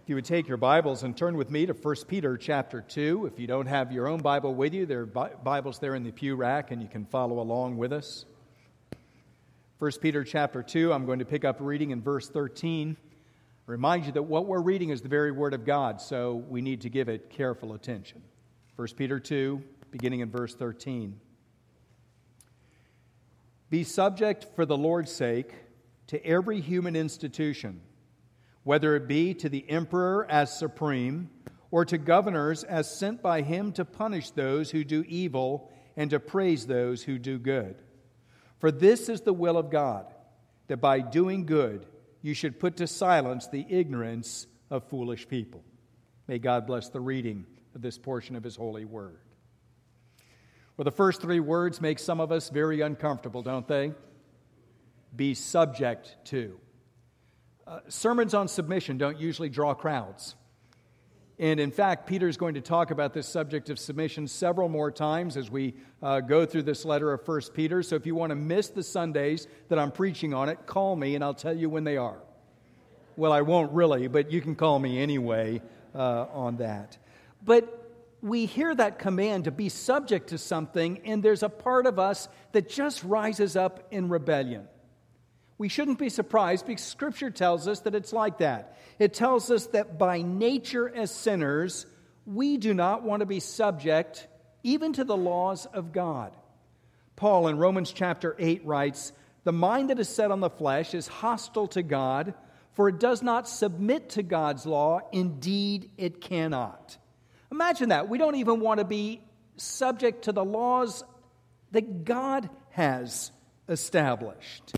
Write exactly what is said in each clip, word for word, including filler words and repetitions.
If you would take your Bibles and turn with me to First Peter chapter two. If you don't have your own Bible with you, there are Bibles there in the pew rack, and you can follow along with us. First Peter chapter two, I'm going to pick up reading in verse thirteen. I remind you that what we're reading is the very Word of God, so we need to give it careful attention. First Peter two, beginning in verse thirteen. Be subject for the Lord's sake to every human institution, whether it be to the emperor as supreme, or to governors as sent by him to punish those who do evil and to praise those who do good. For this is the will of God, that by doing good you should put to silence the ignorance of foolish people. May God bless the reading of this portion of His holy word. Well, the first three words make some of us very uncomfortable, don't they? Be subject to. Uh, sermons on submission don't usually draw crowds. And in fact, Peter's going to talk about this subject of submission several more times as we uh, go through this letter of First Peter. So if you want to miss the Sundays that I'm preaching on it, call me and I'll tell you when they are. Well, I won't really, but you can call me anyway uh, on that. But we hear that command to be subject to something, and there's a part of us that just rises up in rebellion. We shouldn't be surprised because Scripture tells us that it's like that. It tells us that by nature as sinners, we do not want to be subject even to the laws of God. Paul in Romans chapter eight writes, "The mind that is set on the flesh is hostile to God, for it does not submit to God's law. Indeed, it cannot." Imagine that. We don't even want to be subject to the laws that God has established.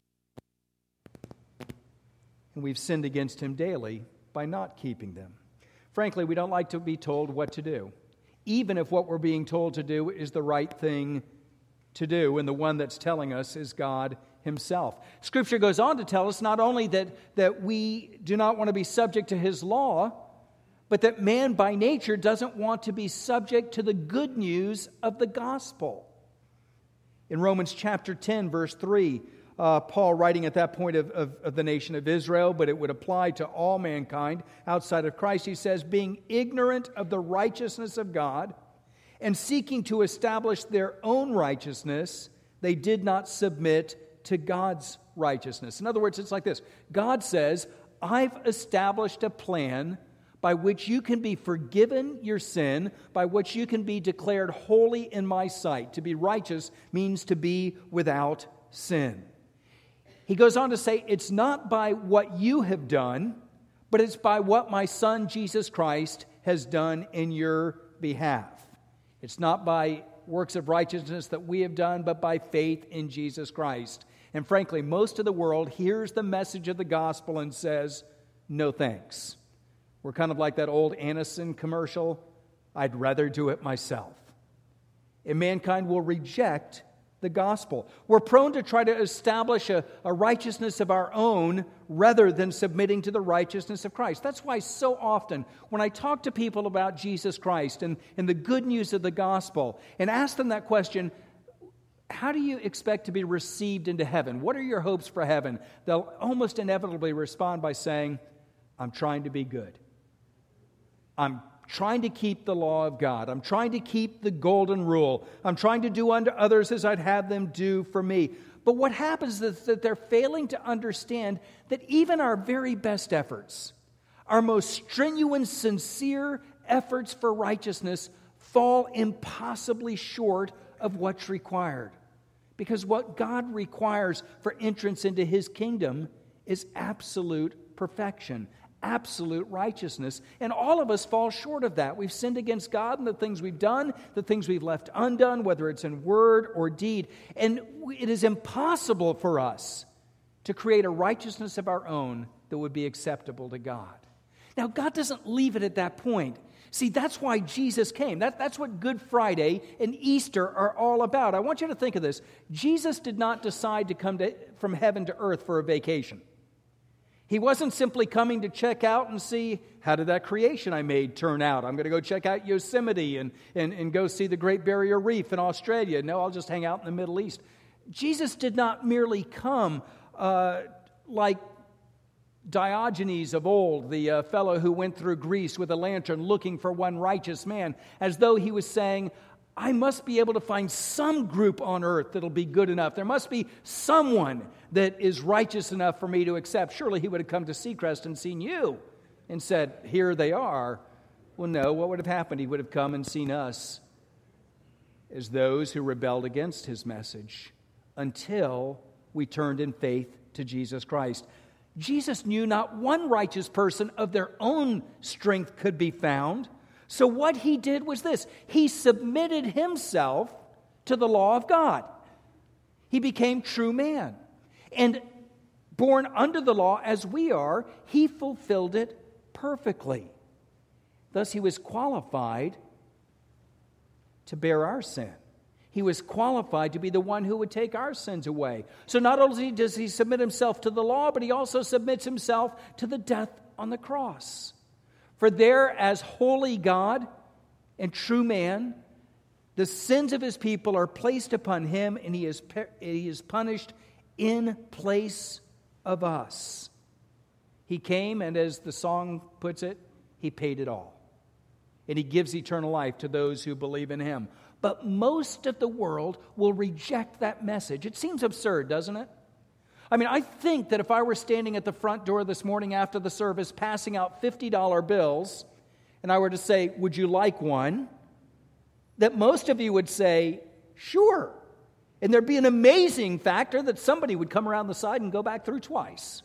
And we've sinned against Him daily by not keeping them. Frankly, we don't like to be told what to do, even if what we're being told to do is the right thing to do, and the one that's telling us is God Himself. Scripture goes on to tell us not only that, that we do not want to be subject to His law, but that man by nature doesn't want to be subject to the good news of the gospel. In Romans chapter ten, verse three, Uh, Paul writing at that point of, of, of the nation of Israel, but it would apply to all mankind outside of Christ. He says, being ignorant of the righteousness of God and seeking to establish their own righteousness, they did not submit to God's righteousness. In other words, it's like this. God says, I've established a plan by which you can be forgiven your sin, by which you can be declared holy in my sight. To be righteous means to be without sin. He goes on to say, it's not by what you have done, but it's by what my Son, Jesus Christ, has done in your behalf. It's not by works of righteousness that we have done, but by faith in Jesus Christ. And frankly, most of the world hears the message of the gospel and says, no thanks. We're kind of like that old Anacin commercial, I'd rather do it myself. And mankind will reject the gospel. We're prone to try to establish a, a righteousness of our own rather than submitting to the righteousness of Christ. That's why so often when I talk to people about Jesus Christ and, and the good news of the gospel and ask them that question, how do you expect to be received into heaven? What are your hopes for heaven? They'll almost inevitably respond by saying, I'm trying to be good. I'm trying to keep the law of God. I'm trying to keep the golden rule. I'm trying to do unto others as I'd have them do for me. But what happens is that they're failing to understand that even our very best efforts, our most strenuous, sincere efforts for righteousness fall impossibly short of what's required. Because what God requires for entrance into His kingdom is absolute perfection, absolute righteousness. And all of us fall short of that. We've sinned against God in the things we've done, the things we've left undone, whether it's in word or deed. And it is impossible for us to create a righteousness of our own that would be acceptable to God. Now, God doesn't leave it at that point. See, that's why Jesus came. That, that's what Good Friday and Easter are all about. I want you to think of this. Jesus did not decide to come to, from heaven to earth for a vacation. He wasn't simply coming to check out and see, how did that creation I made turn out? I'm going to go check out Yosemite and, and, and go see the Great Barrier Reef in Australia. No, I'll just hang out in the Middle East. Jesus did not merely come uh, like Diogenes of old, the uh, fellow who went through Greece with a lantern looking for one righteous man, as though he was saying, I must be able to find some group on earth that'll be good enough. There must be someone that is righteous enough for me to accept. Surely he would have come to Seacrest and seen you and said, here they are. Well, no, what would have happened? He would have come and seen us as those who rebelled against his message until we turned in faith to Jesus Christ. Jesus knew not one righteous person of their own strength could be found. So what he did was this. He submitted himself to the law of God. He became true man. And born under the law as we are, he fulfilled it perfectly. Thus he was qualified to bear our sin. He was qualified to be the one who would take our sins away. So not only does he submit himself to the law, but he also submits himself to the death on the cross. For there, as holy God and true man, the sins of his people are placed upon him, and he is, he is punished in place of us. He came, and as the song puts it, he paid it all. And he gives eternal life to those who believe in him. But most of the world will reject that message. It seems absurd, doesn't it? I mean, I think that if I were standing at the front door this morning after the service passing out fifty dollar bills, and I were to say, would you like one? That most of you would say, sure. And there'd be an amazing factor that somebody would come around the side and go back through twice.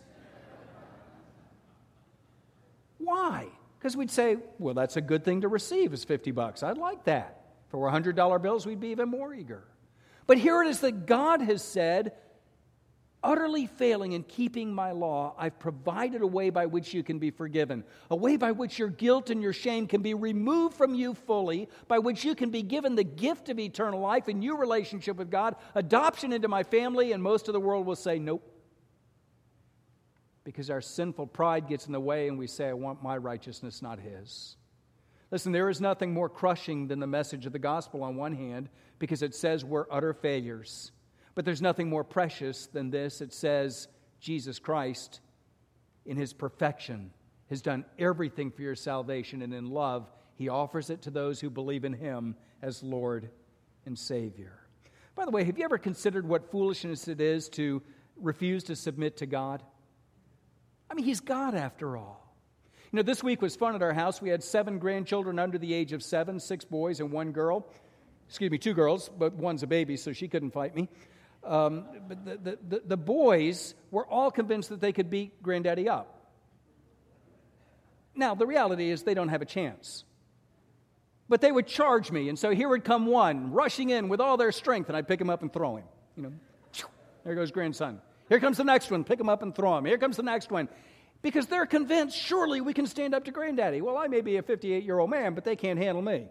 Why? Because we'd say, well, that's a good thing to receive is fifty bucks. I'd like that. If it were one hundred dollar bills, we'd be even more eager. But here it is that God has said, utterly failing in keeping my law, I've provided a way by which you can be forgiven, a way by which your guilt and your shame can be removed from you fully, by which you can be given the gift of eternal life and your relationship with God, adoption into my family, and most of the world will say, nope. Because our sinful pride gets in the way and we say, I want my righteousness, not his. Listen, there is nothing more crushing than the message of the gospel on one hand, because it says we're utter failures. But there's nothing more precious than this. It says Jesus Christ, in his perfection, has done everything for your salvation, and in love, he offers it to those who believe in him as Lord and Savior. By the way, have you ever considered what foolishness it is to refuse to submit to God? I mean, he's God after all. You know, this week was fun at our house. We had seven grandchildren under the age of seven, six boys and one girl. Excuse me, two girls, but one's a baby, so she couldn't fight me. Um, but the, the, the boys were all convinced that they could beat Granddaddy up. Now, the reality is they don't have a chance. But they would charge me, and so here would come one, rushing in with all their strength, and I'd pick him up and throw him. You know, there goes grandson. Here comes the next one, pick him up and throw him. Here comes the next one. Because they're convinced, surely we can stand up to Granddaddy. Well, I may be a fifty-eight-year-old man, but they can't handle me.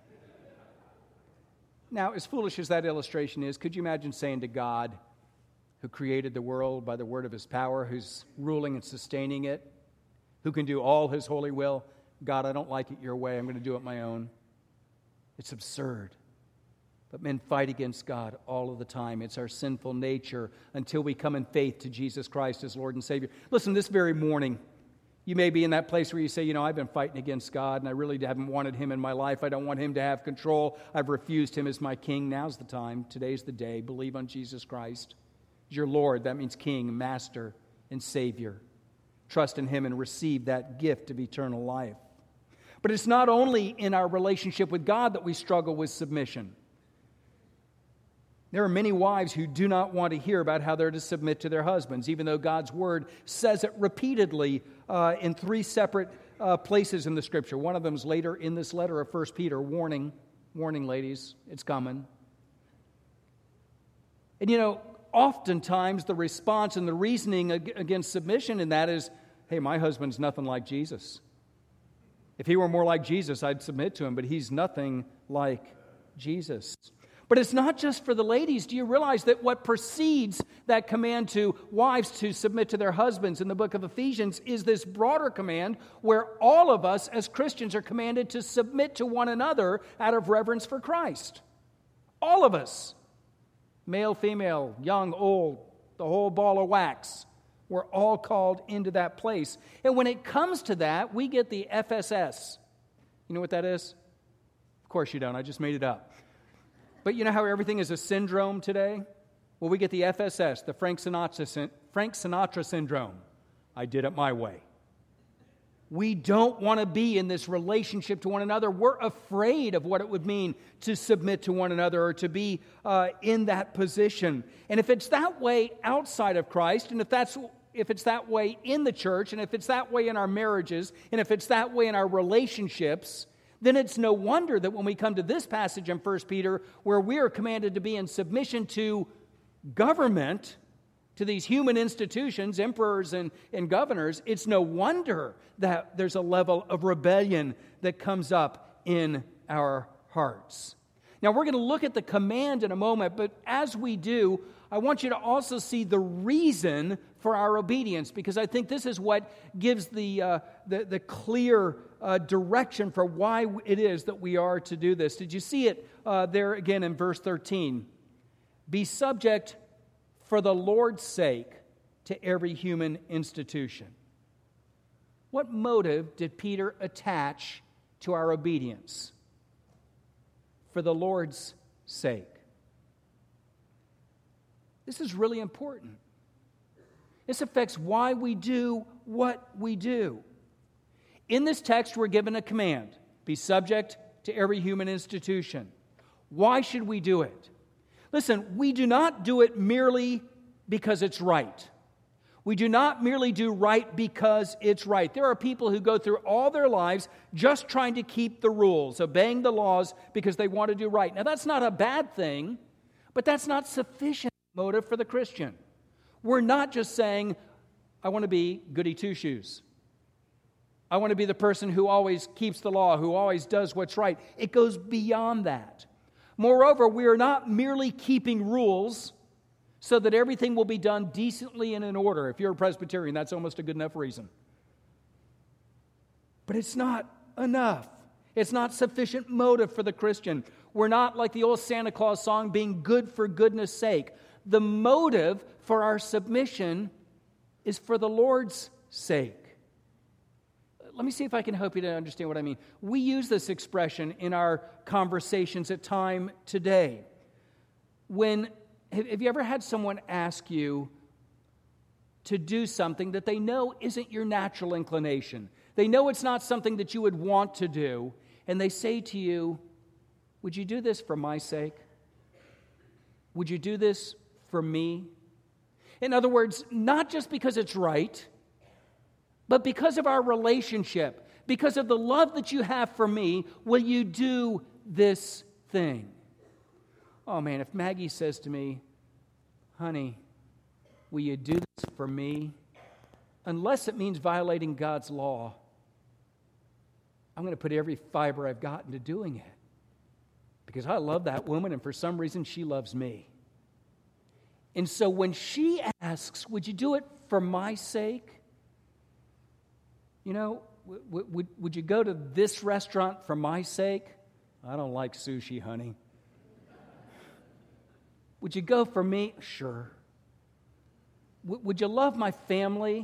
Now, as foolish as that illustration is, could you imagine saying to God, who created the world by the word of his power, who's ruling and sustaining it, who can do all his holy will, God, I don't like it your way, I'm going to do it my own. It's absurd. But men fight against God all of the time. It's our sinful nature until we come in faith to Jesus Christ as Lord and Savior. Listen, this very morning, you may be in that place where you say, you know, I've been fighting against God and I really haven't wanted him in my life. I don't want him to have control. I've refused him as my king. Now's the time. Today's the day. Believe on Jesus Christ as your Lord. That means King, Master, and Savior. Trust in him and receive that gift of eternal life. But it's not only in our relationship with God that we struggle with submission. There are many wives who do not want to hear about how they're to submit to their husbands, even though God's word says it repeatedly uh, in three separate uh, places in the Scripture. One of them is later in this letter of First Peter, warning, warning, ladies, it's coming. And you know, oftentimes the response and the reasoning against submission in that is, hey, my husband's nothing like Jesus. If he were more like Jesus, I'd submit to him, but he's nothing like Jesus. But it's not just for the ladies. Do you realize that what precedes that command to wives to submit to their husbands in the book of Ephesians is this broader command where all of us as Christians are commanded to submit to one another out of reverence for Christ. All of us. Male, female, young, old, the whole ball of wax. We're all called into that place. And when it comes to that, we get the F S S. You know what that is? Of course you don't. I just made it up. But you know how everything is a syndrome today? Well, we get the F S S, the Frank Sinatra, Frank Sinatra syndrome. I did it my way. We don't want to be in this relationship to one another. We're afraid of what it would mean to submit to one another or to be uh, in that position. And if it's that way outside of Christ, and if that's if it's that way in the church, and if it's that way in our marriages, and if it's that way in our relationships, then it's no wonder that when we come to this passage in First Peter, where we are commanded to be in submission to government, to these human institutions, emperors and, and governors, it's no wonder that there's a level of rebellion that comes up in our hearts. Now, we're going to look at the command in a moment, but as we do, I want you to also see the reason for our obedience, because I think this is what gives the, uh, the, the clear uh, direction for why it is that we are to do this. Did you see it uh, there again in verse thirteen? Be subject for the Lord's sake to every human institution. What motive did Peter attach to our obedience? For the Lord's sake. This is really important. This affects why we do what we do. In this text, we're given a command: be subject to every human institution. Why should we do it? Listen, we do not do it merely because it's right. We do not merely do right because it's right. There are people who go through all their lives just trying to keep the rules, obeying the laws because they want to do right. Now, that's not a bad thing, but that's not sufficient motive for the Christian. We're not just saying, I want to be goody two-shoes. I want to be the person who always keeps the law, who always does what's right. It goes beyond that. Moreover, we are not merely keeping rules so that everything will be done decently and in order. If you're a Presbyterian, that's almost a good enough reason. But it's not enough. It's not sufficient motive for the Christian. We're not like the old Santa Claus song, being good for goodness sake. The motive for our submission is for the Lord's sake. Let me see if I can help you to understand what I mean. We use this expression in our conversations at time today. When, have you ever had someone ask you to do something that they know isn't your natural inclination? They know it's not something that you would want to do, and they say to you, would you do this for my sake? Would you do this for me? In other words, not just because it's right, but because of our relationship, because of the love that you have for me, will you do this thing? Oh man, if Maggie says to me, honey, will you do this for me? Unless it means violating God's law, I'm going to put every fiber I've got into doing it. Because I love that woman, and for some reason she loves me. And so when she asks, would you do it for my sake? You know, w- would, would you go to this restaurant for my sake? I don't like sushi, honey. Would you go for me? Sure. W- would you love my family?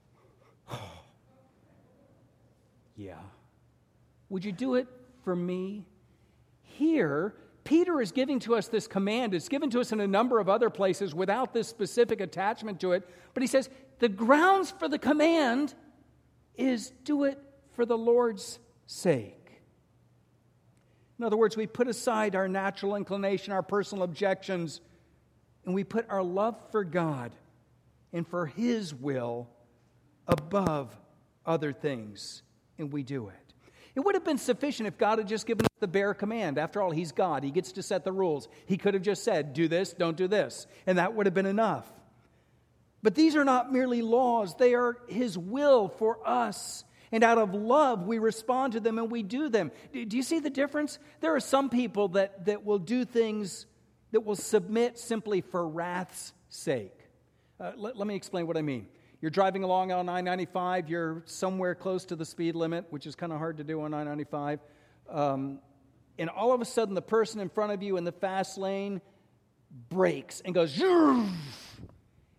Yeah. Would you do it for me? Here, Peter is giving to us this command. It's given to us in a number of other places without this specific attachment to it. But he says the grounds for the command is do it for the Lord's sake. In other words, we put aside our natural inclination, our personal objections, and we put our love for God and for His will above other things, and we do it. It would have been sufficient if God had just given us the bare command. After all, He's God. He gets to set the rules. He could have just said, do this, don't do this, and that would have been enough. But these are not merely laws. They are His will for us. And out of love, we respond to them and we do them. Do you see the difference? There are some people that, that will do things that will submit simply for wrath's sake. Uh, let, let me explain what I mean. You're driving along on I ninety-five. You're somewhere close to the speed limit, which is kind of hard to do on I ninety-five. Um, and all of a sudden, the person in front of you in the fast lane brakes and goes, Zhoosh!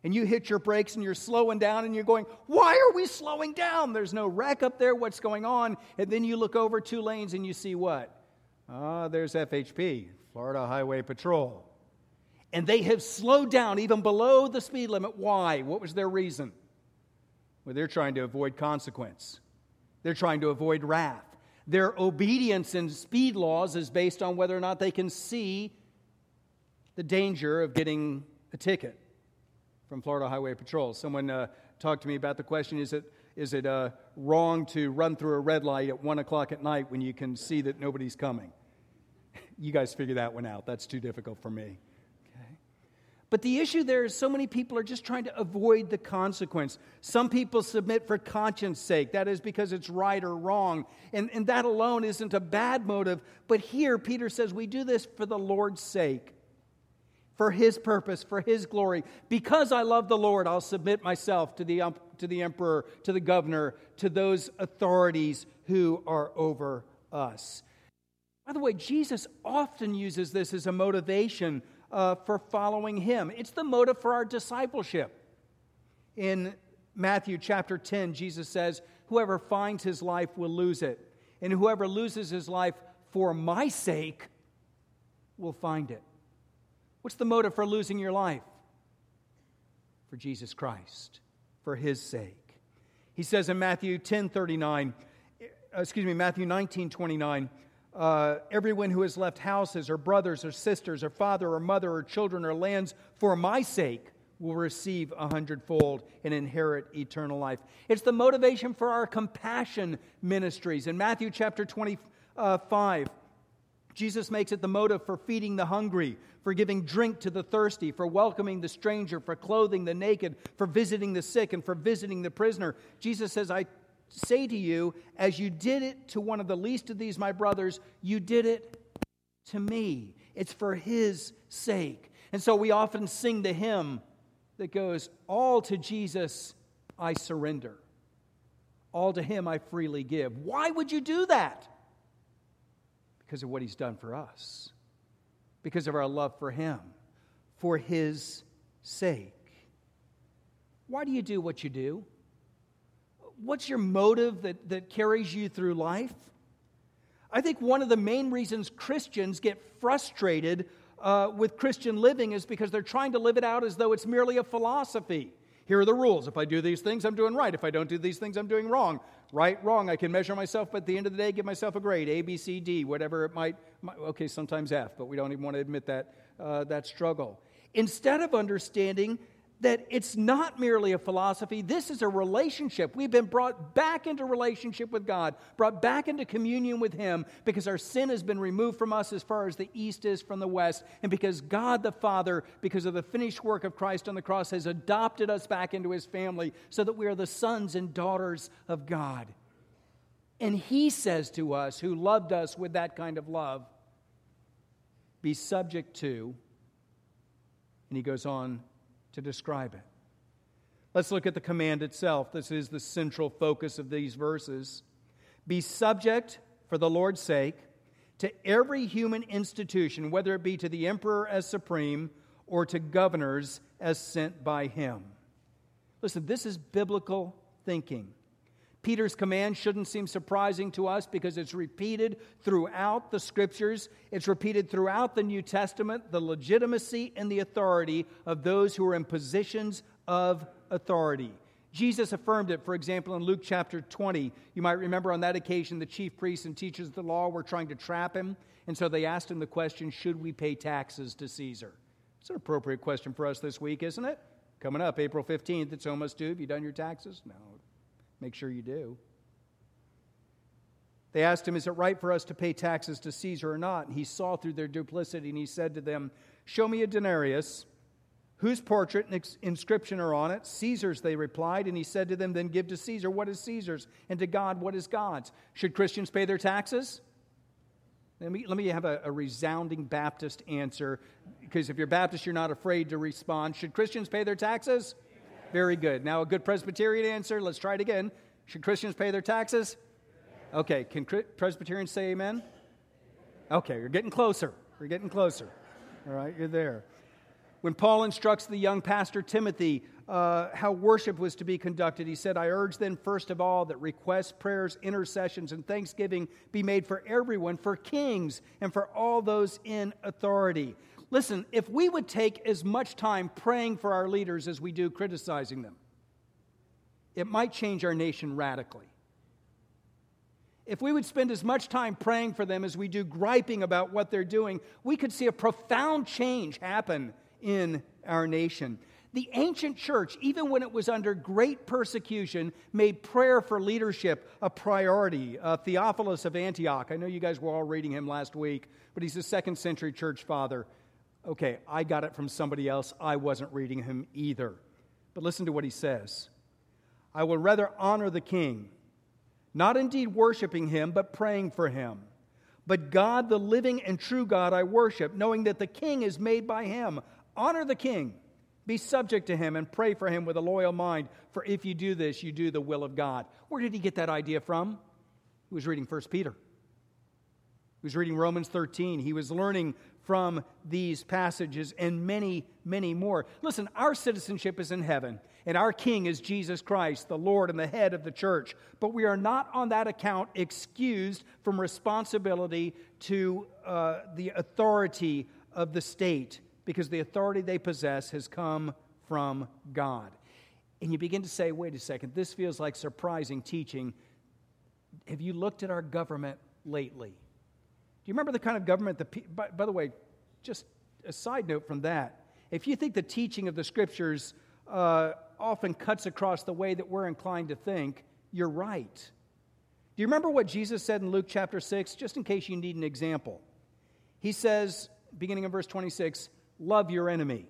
and you hit your brakes and you're slowing down and you're going, why are we slowing down? There's no wreck up there. What's going on? And then you look over two lanes and you see what? Ah, there's F H P, Florida Highway Patrol. And they have slowed down even below the speed limit. Why? What was their reason? Well, they're trying to avoid consequence. They're trying to avoid wrath. Their obedience in speed laws is based on whether or not they can see the danger of getting a ticket from Florida Highway Patrol. Someone uh, talked to me about the question, is it is it uh, wrong to run through a red light at one o'clock at night when you can see that nobody's coming? You guys figure that one out. That's too difficult for me. Okay. But the issue there is so many people are just trying to avoid the consequence. Some people submit for conscience sake. That is because it's right or wrong. And, and that alone isn't a bad motive. But here, Peter says we do this for the Lord's sake. For His purpose, for His glory. Because I love the Lord, I'll submit myself to the, um, to the emperor, to the governor, to those authorities who are over us. By the way, Jesus often uses this as a motivation uh, for following Him. It's the motive for our discipleship. In Matthew chapter ten, Jesus says, whoever finds his life will lose it. And whoever loses his life for my sake will find it. What's the motive for losing your life? For Jesus Christ, for His sake. He says in Matthew ten thirty-nine, excuse me, Matthew nineteen twenty-nine, uh, everyone who has left houses or brothers or sisters or father or mother or children or lands for my sake will receive a hundredfold and inherit eternal life. It's the motivation for our compassion ministries. In Matthew chapter twenty-five, Jesus makes it the motive for feeding the hungry, for giving drink to the thirsty, for welcoming the stranger, for clothing the naked, for visiting the sick, and for visiting the prisoner. Jesus says, I say to you, as you did it to one of the least of these, my brothers, you did it to me. It's for His sake. And so we often sing the hymn that goes, all to Jesus I surrender. All to Him I freely give. Why would you do that? Because of what He's done for us. Because of our love for Him. For His sake. Why do you do what you do? What's your motive that, that carries you through life? I think one of the main reasons Christians get frustrated uh, with Christian living is because they're trying to live it out as though it's merely a philosophy. Here are the rules. If I do these things, I'm doing right. If I don't do these things, I'm doing wrong. Right, wrong, I can measure myself, but at the end of the day, give myself a grade, A, B, C, D, whatever it might, might okay, sometimes F, but we don't even want to admit that, uh, that struggle. Instead of understanding that it's not merely a philosophy, this is a relationship. We've been brought back into relationship with God, brought back into communion with Him, because our sin has been removed from us as far as the east is from the west, and because God the Father, because of the finished work of Christ on the cross, has adopted us back into His family so that we are the sons and daughters of God. And He says to us, who loved us with that kind of love, be subject to, and He goes on to describe it. Let's look at the command itself. This is the central focus of these verses. Be subject, for the Lord's sake, to every human institution, whether it be to the emperor as supreme or to governors as sent by him. Listen, this is biblical thinking. Peter's command shouldn't seem surprising to us because it's repeated throughout the Scriptures. It's repeated throughout the New Testament, the legitimacy and the authority of those who are in positions of authority. Jesus affirmed it, for example, in Luke chapter twenty. You might remember on that occasion the chief priests and teachers of the law were trying to trap Him, and so they asked Him the question, should we pay taxes to Caesar? It's an appropriate question for us this week, isn't it? Coming up, April fifteenth, it's almost due. Have you done your taxes? No. Make sure you do. They asked Him, is it right for us to pay taxes to Caesar or not? And He saw through their duplicity, and He said to them, show me a denarius. Whose portrait and inscription are on it? Caesar's, they replied. And He said to them, then give to Caesar what is Caesar's, and to God what is God's. Should Christians pay their taxes? Let me, let me have a, a resounding Baptist answer, because if you're Baptist, you're not afraid to respond. Should Christians pay their taxes? Very good. Now a good Presbyterian answer. Let's try it again. Should Christians pay their taxes? Okay. Can Presbyterians say amen? Okay. You're getting closer. You're getting closer. All right. You're there. When Paul instructs the young pastor Timothy uh, how worship was to be conducted, he said, I urge then first of all that requests, prayers, intercessions, and thanksgiving be made for everyone, for kings, and for all those in authority. Listen, if we would take as much time praying for our leaders as we do criticizing them, it might change our nation radically. If we would spend as much time praying for them as we do griping about what they're doing, we could see a profound change happen in our nation. The ancient church, even when it was under great persecution, made prayer for leadership a priority. Uh, Theophilus of Antioch, I know you guys were all reading him last week, but he's a second century church father. Okay, I got it from somebody else. I wasn't reading him either. But listen to what he says. I will rather honor the king, not indeed worshiping him, but praying for him. But God, the living and true God, I worship, knowing that the king is made by him. Honor the king, be subject to him, and pray for him with a loyal mind. For if you do this, you do the will of God. Where did he get that idea from? He was reading First Peter. He was reading Romans thirteen. He was learning from these passages and many, many more. Listen, our citizenship is in heaven, and our King is Jesus Christ, the Lord and the head of the church. But we are not on that account excused from responsibility to uh, the authority of the state, because the authority they possess has come from God. And you begin to say, wait a second, this feels like surprising teaching. Have you looked at our government lately? Do you remember the kind of government that, by, by the way, just a side note from that, if you think the teaching of the Scriptures uh, often cuts across the way that we're inclined to think, you're right. Do you remember what Jesus said in Luke chapter six, just in case you need an example? He says, beginning in verse twenty-six, love your enemy.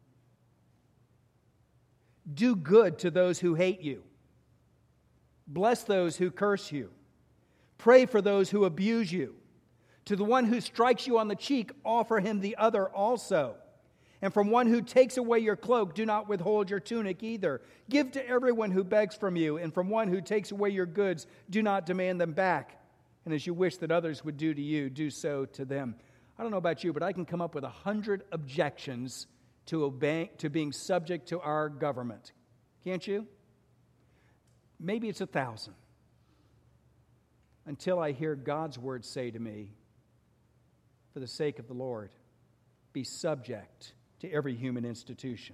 Do good to those who hate you. Bless those who curse you. Pray for those who abuse you. To the one who strikes you on the cheek, offer him the other also. And from one who takes away your cloak, do not withhold your tunic either. Give to everyone who begs from you, and from one who takes away your goods, do not demand them back. And as you wish that others would do to you, do so to them. I don't know about you, but I can come up with a hundred objections to obeying, to being subject to our government. Can't you? Maybe it's a thousand. Until I hear God's word say to me, for the sake of the Lord, be subject to every human institution.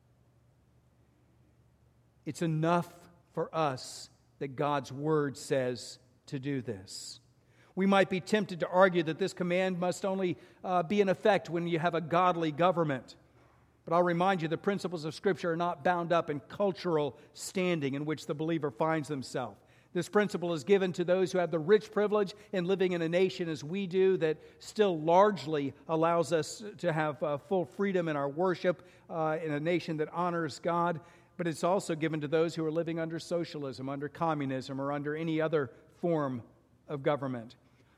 It's enough for us that God's word says to do this. We might be tempted to argue that this command must only uh, be in effect when you have a godly government. But I'll remind you, the principles of Scripture are not bound up in cultural standing in which the believer finds themselves. This principle is given to those who have the rich privilege in living in a nation as we do that still largely allows us to have uh, full freedom in our worship uh, in a nation that honors God. But it's also given to those who are living under socialism, under communism, or under any other form of government.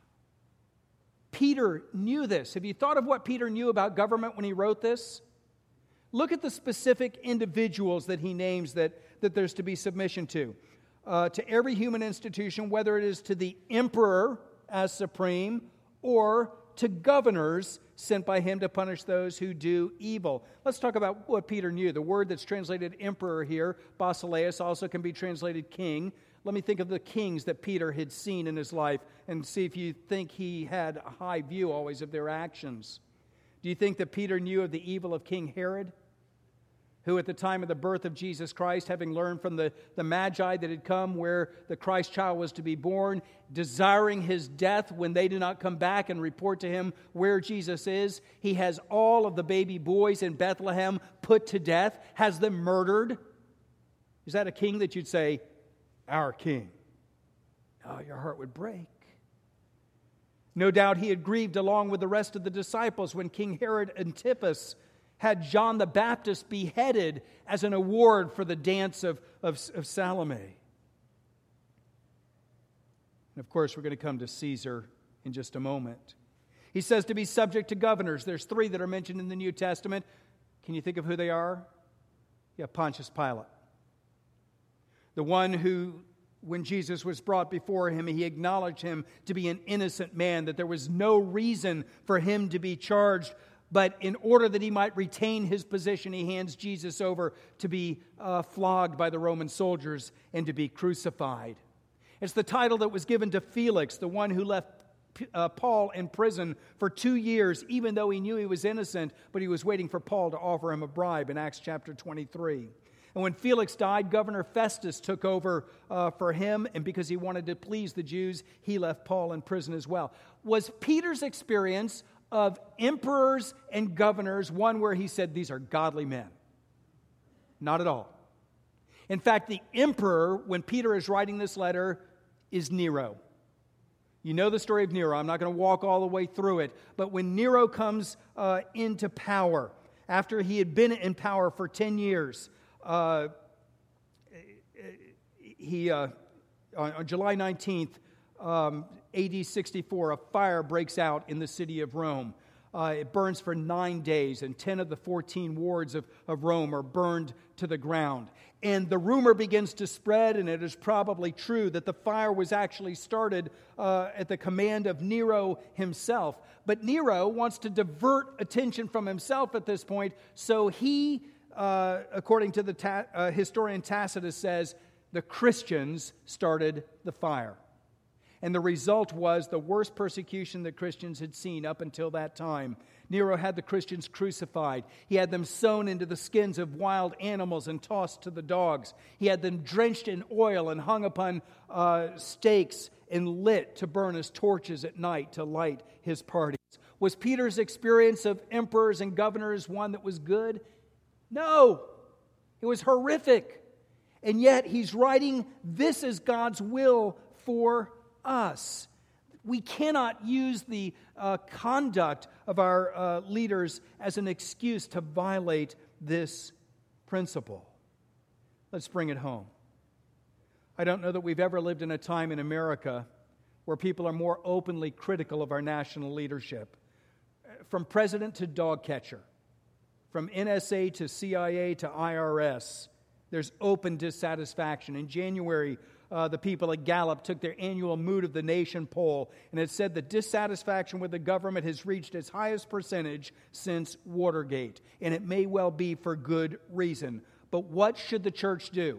Peter knew this. Have you thought of what Peter knew about government when he wrote this? Look at the specific individuals that he names that, that there's to be submission to. Uh, to every human institution, whether it is to the emperor as supreme or to governors sent by him to punish those who do evil. Let's talk about what Peter knew. The word that's translated emperor here, basileus, also can be translated king. Let me think of the kings that Peter had seen in his life and see if you think he had a high view always of their actions. Do you think that Peter knew of the evil of King Herod, who at the time of the birth of Jesus Christ, having learned from the, the Magi that had come where the Christ child was to be born, desiring his death when they do not come back and report to him where Jesus is, he has all of the baby boys in Bethlehem put to death, has them murdered? Is that a king that you'd say, our king? Oh, your heart would break. No doubt he had grieved along with the rest of the disciples when King Herod Antipas had John the Baptist beheaded as an award for the dance of, of, of Salome. And of course, we're going to come to Caesar in just a moment. He says to be subject to governors. There's three that are mentioned in the New Testament. Can you think of who they are? Yeah, Pontius Pilate. The one who, when Jesus was brought before him, he acknowledged him to be an innocent man, that there was no reason for him to be charged But in order that he might retain his position, he hands Jesus over to be uh, flogged by the Roman soldiers and to be crucified. It's the title that was given to Felix, the one who left uh, Paul in prison for two years, even though he knew he was innocent, but he was waiting for Paul to offer him a bribe in Acts chapter twenty-three. And when Felix died, Governor Festus took over uh, for him, and because he wanted to please the Jews, he left Paul in prison as well. Was Peter's experience of emperors and governors one where he said, these are godly men? Not at all. In fact, the emperor, when Peter is writing this letter, is Nero. You know the story of Nero. I'm not going to walk all the way through it. But when Nero comes uh, into power, after he had been in power for ten years, uh, he uh, on, on July nineteenth, um, A D sixty-four, a fire breaks out in the city of Rome. Uh, it burns for nine days, and ten of the fourteen wards of, of Rome are burned to the ground. And the rumor begins to spread, and it is probably true, that the fire was actually started uh, at the command of Nero himself. But Nero wants to divert attention from himself at this point, so he, uh, according to the ta- uh, historian Tacitus, says, the Christians started the fire. And the result was the worst persecution that Christians had seen up until that time. Nero had the Christians crucified. He had them sewn into the skins of wild animals and tossed to the dogs. He had them drenched in oil and hung upon uh, stakes and lit to burn as torches at night to light his parties. Was Peter's experience of emperors and governors one that was good? No. It was horrific. And yet he's writing, this is God's will for us. We cannot use the uh, conduct of our uh, leaders as an excuse to violate this principle. Let's bring it home. I don't know that we've ever lived in a time in America where people are more openly critical of our national leadership. From president to dog catcher, from N S A to C I A to I R S, there's open dissatisfaction. In January, Uh, the people at Gallup took their annual Mood of the Nation poll, and it said that dissatisfaction with the government has reached its highest percentage since Watergate, and it may well be for good reason. But what should the church do?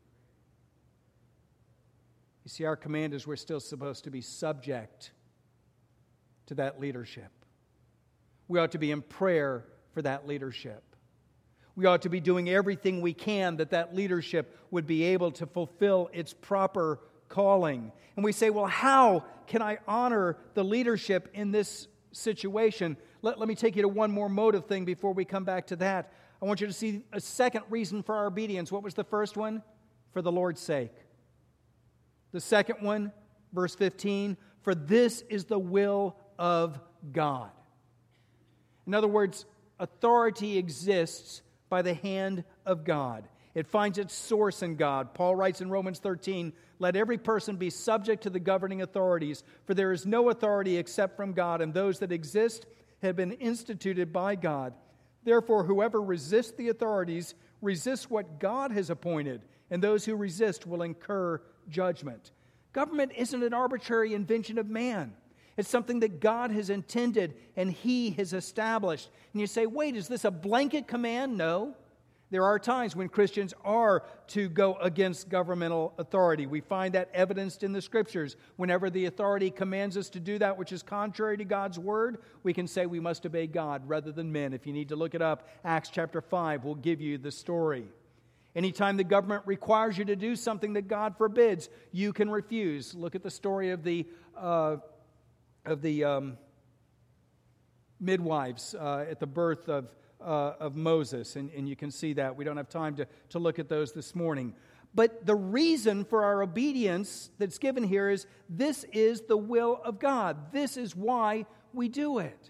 You see, our command is we're still supposed to be subject to that leadership. We ought to be in prayer for that leadership. We ought to be doing everything we can that that leadership would be able to fulfill its proper calling. And we say, well, how can I honor the leadership in this situation? Let, let me take you to one more motive thing before we come back to that. I want you to see a second reason for our obedience. What was the first one? For the Lord's sake. The second one, verse fifteen, for this is the will of God. In other words, authority exists by the hand of God. It finds its source in God. Paul writes in Romans thirteen, let every person be subject to the governing authorities, for there is no authority except from God, and those that exist have been instituted by God. Therefore, whoever resists the authorities resists what God has appointed, and those who resist will incur judgment. Government isn't an arbitrary invention of man. It's something that God has intended and He has established. And you say, wait, is this a blanket command? No. There are times when Christians are to go against governmental authority. We find that evidenced in the Scriptures. Whenever the authority commands us to do that which is contrary to God's Word, we can say we must obey God rather than men. If you need to look it up, Acts chapter five will give you the story. Anytime the government requires you to do something that God forbids, you can refuse. Look at the story of the uh, of the um, midwives uh, at the birth of, uh, of Moses. And, and you can see that. We don't have time to, to look at those this morning. But the reason for our obedience that's given here is this is the will of God. This is why we do it.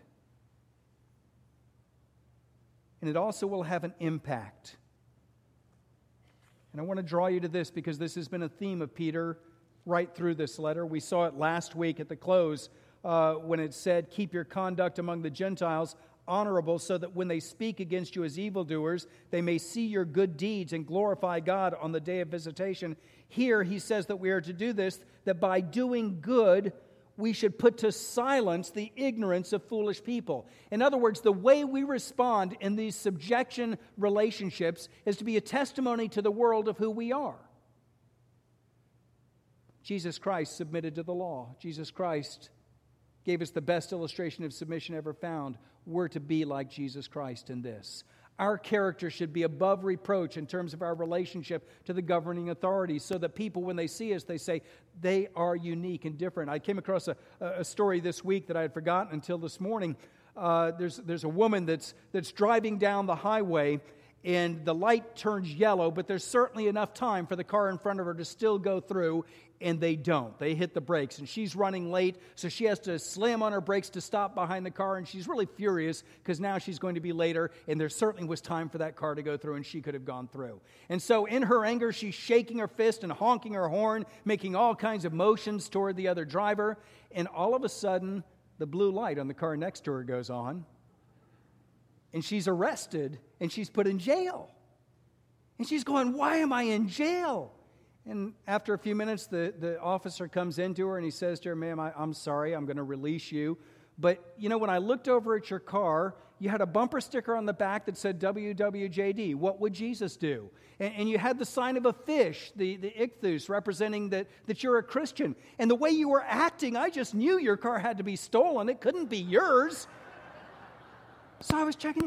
And it also will have an impact. And I want to draw you to this because this has been a theme of Peter right through this letter. We saw it last week at the close Uh, when it said, keep your conduct among the Gentiles honorable, so that when they speak against you as evildoers, they may see your good deeds and glorify God on the day of visitation. Here he says that we are to do this, that by doing good, we should put to silence the ignorance of foolish people. In other words, the way we respond in these subjection relationships is to be a testimony to the world of who we are. Jesus Christ submitted to the law. Jesus Christ gave us the best illustration of submission ever found. We're to be like Jesus Christ in this. Our character should be above reproach in terms of our relationship to the governing authorities, so that people, when they see us, they say they are unique and different. I came across a, a story this week that I had forgotten until this morning. Uh, there's, there's a woman that's, that's driving down the highway, and the light turns yellow, but there's certainly enough time for the car in front of her to still go through, and they don't. They hit the brakes, and she's running late, so she has to slam on her brakes to stop behind the car, and she's really furious because now she's going to be later, and there certainly was time for that car to go through, and she could have gone through. And so in her anger, she's shaking her fist and honking her horn, making all kinds of motions toward the other driver, and all of a sudden, the blue light on the car next to her goes on, and she's arrested, and she's put in jail. And she's going, why am I in jail? And after a few minutes, the, the officer comes into her, and he says to her, ma'am, I, I'm sorry, I'm going to release you. But, you know, when I looked over at your car, you had a bumper sticker on the back that said W W J D, what would Jesus do? And, and you had the sign of a fish, the, the ichthus, representing that, that you're a Christian. And the way you were acting, I just knew your car had to be stolen. It couldn't be yours. So I was checking.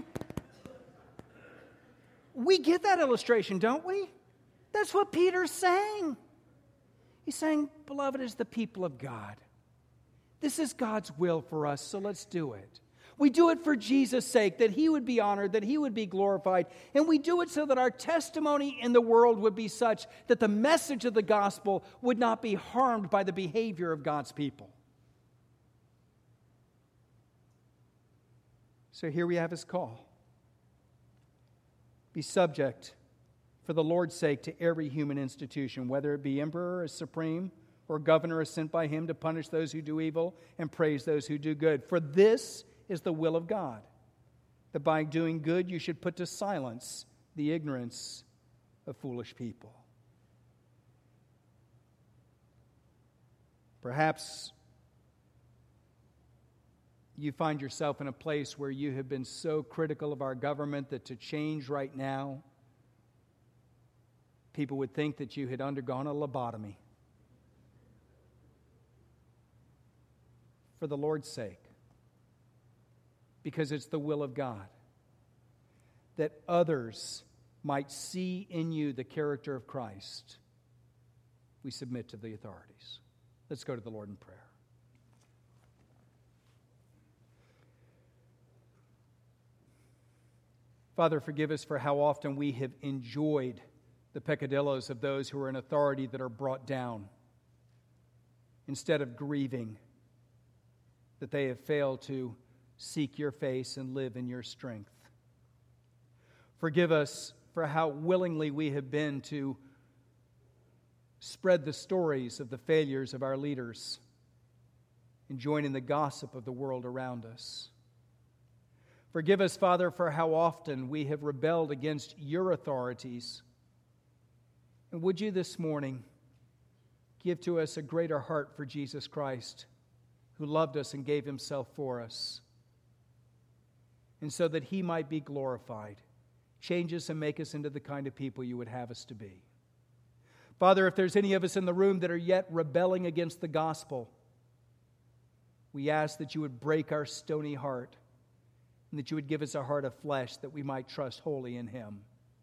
We get that illustration, don't we? That's what Peter's saying. He's saying, beloved, is the people of God. This is God's will for us, so let's do it. We do it for Jesus' sake, that He would be honored, that He would be glorified. And we do it so that our testimony in the world would be such that the message of the gospel would not be harmed by the behavior of God's people. So here we have His call. Be subject, for the Lord's sake, to every human institution, whether it be emperor as supreme or governor as sent by Him to punish those who do evil and praise those who do good. For this is the will of God, that by doing good you should put to silence the ignorance of foolish people. Perhaps you find yourself in a place where you have been so critical of our government that to change right now, people would think that you had undergone a lobotomy. For the Lord's sake, because it's the will of God, that others might see in you the character of Christ, we submit to the authorities. Let's go to the Lord in prayer. Father, forgive us for how often we have enjoyed the peccadillos of those who are in authority that are brought down, instead of grieving that they have failed to seek your face and live in your strength. Forgive us for how willingly we have been to spread the stories of the failures of our leaders and join in the gossip of the world around us. Forgive us, Father, for how often we have rebelled against your authorities. And would you this morning give to us a greater heart for Jesus Christ, who loved us and gave Himself for us, and so that He might be glorified. Change us and make us into the kind of people you would have us to be. Father, if there's any of us in the room that are yet rebelling against the gospel, we ask that you would break our stony heart, and that you would give us a heart of flesh that we might trust wholly in Him.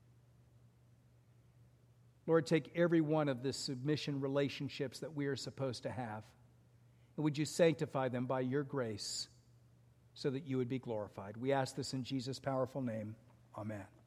Lord, take every one of the submission relationships that we are supposed to have, and would you sanctify them by your grace so that you would be glorified. We ask this in Jesus' powerful name. Amen.